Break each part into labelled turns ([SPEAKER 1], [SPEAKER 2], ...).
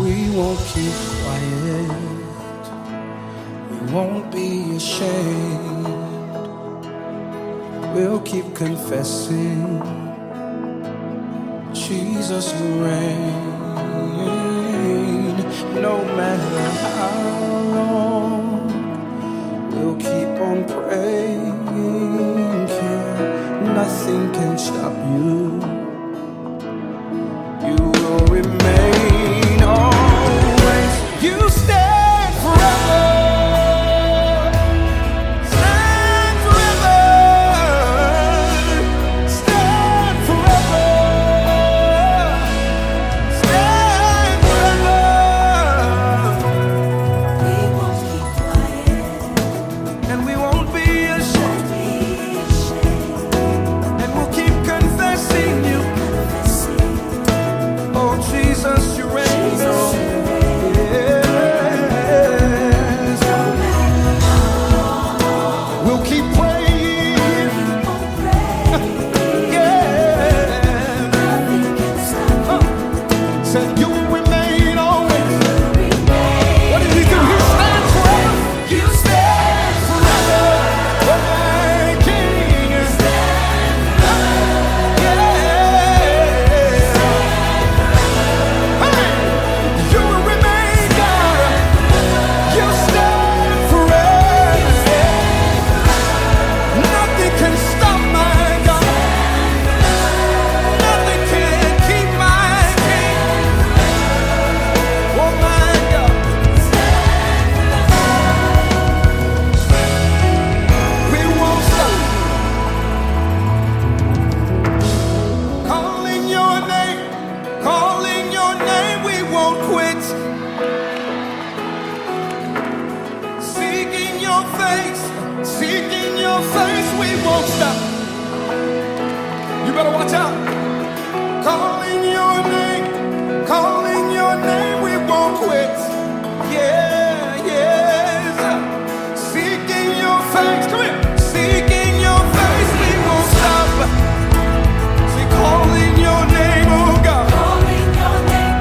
[SPEAKER 1] we won't keep quiet. We won't be ashamed. We'll keep confessing, Jesus, you reign. No matter how long, we'll keep on praying. Nothing can stop you. You will remain always. You stand forever. Stand forever. Stand forever. Stand forever.
[SPEAKER 2] We won't keep quiet.
[SPEAKER 1] And we won't be ashamed. And we'll keep confessing you. Oh, Jesus, you reign. We'll keep praying. Yeah. Said you will remain always. What did he do? He stands forever. You stand forever. Oh, my King. You will remain, God. You stand forever. Nothing can stop my God. Nothing can keep my King. Oh, my God. We won't stop calling your name. Calling your name, we won't quit. Seeking your face, we won't stop. You better watch out. Calling your name, we won't quit. Yeah, yes. Seeking your face, come here. Seeking your face, we won't stop. See, calling your name, oh God.
[SPEAKER 2] Calling your name,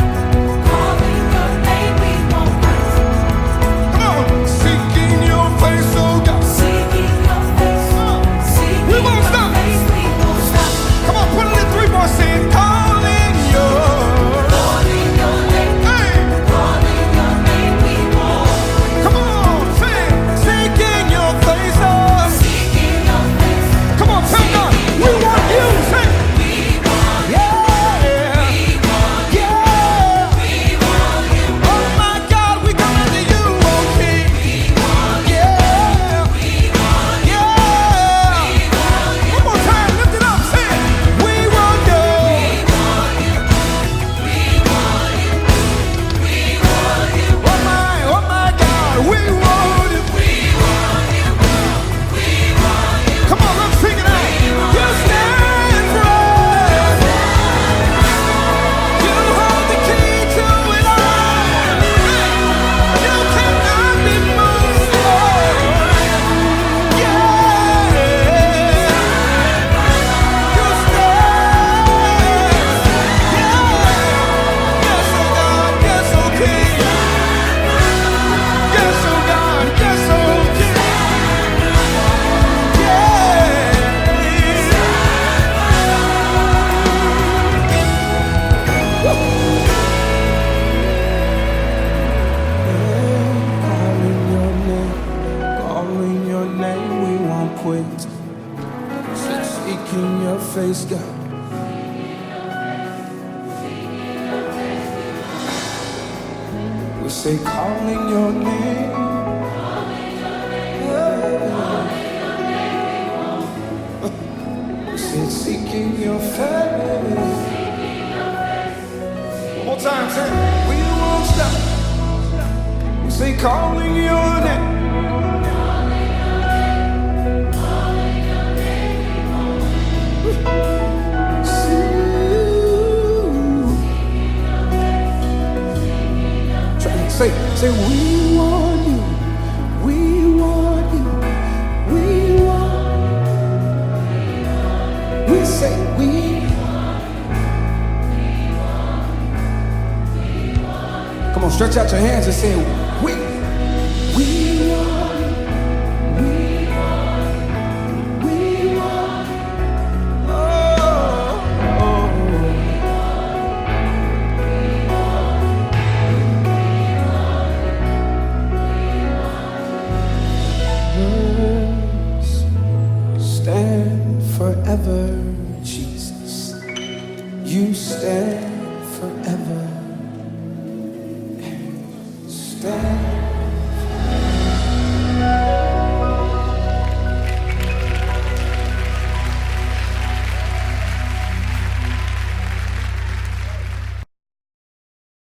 [SPEAKER 2] we won't quit.
[SPEAKER 1] Come on, seeking your face, oh God.
[SPEAKER 2] Seeking your face,
[SPEAKER 1] We won't stop.
[SPEAKER 2] we won't stop.
[SPEAKER 1] Come on, put it in 3 more. Say, calling your.
[SPEAKER 2] Calling your name,
[SPEAKER 1] Hey,
[SPEAKER 2] we won't quit.
[SPEAKER 1] come on, say, seeking your face, oh.
[SPEAKER 2] Seeking your face,
[SPEAKER 1] Come on, tell God, we want you. Say,
[SPEAKER 2] we want
[SPEAKER 1] yeah, yeah. Oh my God, we come to you, oh King. Yeah, yeah. One more time, lift it up, say it. We want you. Oh my God, we want you. Come on, let's sing it out. You stand forever. You hold the key to it all. You cannot be moved. Yeah. You stand. Yeah. Yes, oh God. Yes, oh King. Yes, oh God. Yes, oh King. Calling your name, we won't quit. Seeking your face, God. We say, calling your name. We say, seeking your face. One more time, say, we won't stop. We say, calling your name. Say, we want you, we want you, we want. We say, we. Come on, on, stretch out your hands and say, we want, we want, we want. Stand forever, Jesus. You stand forever. Stand.